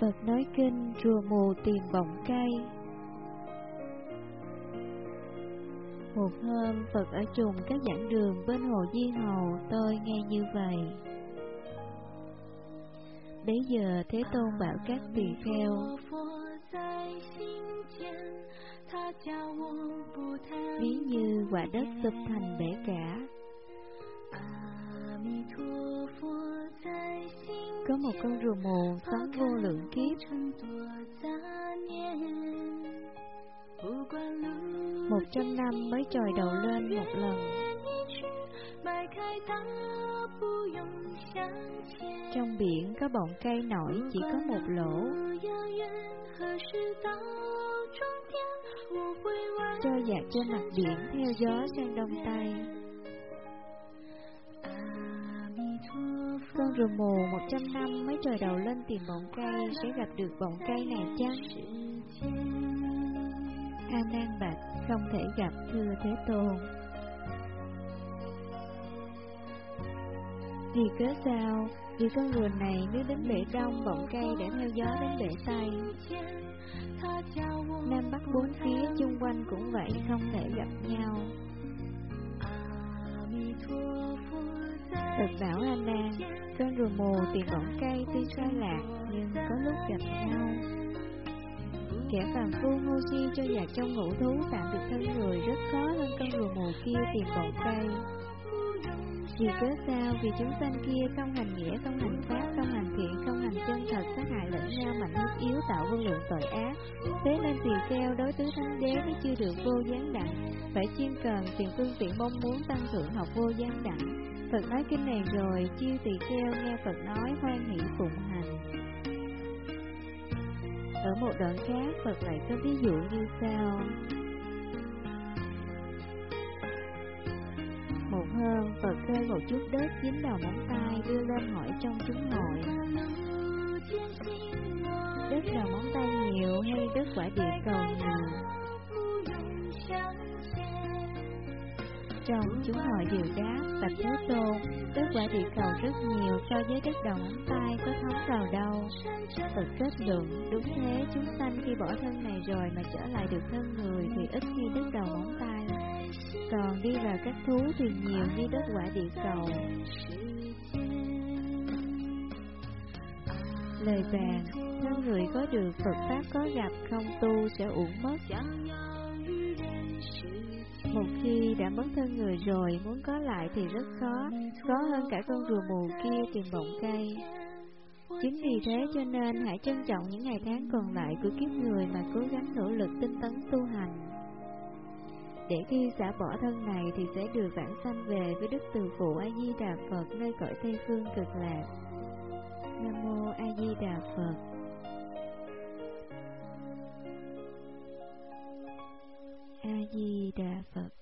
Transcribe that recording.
Phật nói kinh rùa mù tìm bọng cây. Một hôm Phật ở trùng các giảng đường bên hồ Di Hầu, tôi nghe như vậy. Bấy giờ Thế Tôn bảo các tỳ kheo: ví như quả đất sụp thành bể cả, có một con rùa mù sống vô lượng kiếp. 100 năm mới trồi đầu lên một lần. Trong biển có bọng cây nổi chỉ có một lỗ, trôi dạt trên mặt biển theo gió sang đông tây. Con rùa mù 100 năm mới trồi đầu lên tìm bọng cây sẽ gặp được bọng cây này chăng? A Nan bạch: không thể gặp, thưa Thế Tôn. Vì cớ sao? Vì con rùa này nếu đến bể đông, bọng cây để theo gió đến bể tây. Nam bắc bốn phía chung quanh cũng vậy, không thể gặp nhau. Phật bảo A Nan: con rùa mù tìm bọng cây tuy sai lạc, nhưng có lúc gặp nhau. Kẻ phàm phu ngu si cho dạt trong ngũ thú tạm được thân người rất khó hơn con rùa mù kia tìm bọng cây. Vì cớ sao? Vì chúng sanh kia không hành nghĩa, không hành pháp, không hành thiện, không hành chân thật, sát hại lẫn nhau, mạnh hiếp yếu, tạo vô lượng tội ác. Thế nên tỳ kheo đối tứ thánh đế mới chưa được vô gián đẳng, phải chuyên cần tìm phương tiện mong muốn tăng thượng học vô gián đẳng. Phật nói kinh này rồi, chiêu tỳ kheo nghe Phật nói hoan hỷ phụng hành. Ở một đoạn khác, Phật lại có ví dụ như sau. Một hôm, Phật khơi một chút đất dính đầu móng tay đưa lên hỏi trong chúng hội: đất đầu móng tay nhiều hay đất quả địa cầu nhiều? Trong chúng hội đều đáp: bạch Thế Tôn, đất quả địa cầu rất nhiều so với đất đầu móng tay có thấm vào đâu. Phật kết luận: đúng thế, chúng sanh khi bỏ thân này rồi mà trở lại được thân người thì ít như đất đầu móng tay, còn đi vào các thú thì nhiều như đất quả địa cầu. Lời bàn: thân người có được, Phật pháp có gặp, không tu sẽ uổng mất. Một khi đã mất thân người rồi, muốn có lại thì rất khó hơn cả con rùa mù kia tìm bọng cây. Chính vì thế cho nên hãy trân trọng những ngày tháng còn lại của kiếp người mà cố gắng nỗ lực tinh tấn tu hành, để khi xả bỏ thân này thì sẽ được vãng sanh về với Đức Từ Phụ A Di Đà Phật nơi cõi Tây Phương Cực Lạc. Nam mô A Di Đà Phật. A Di Đà Phật.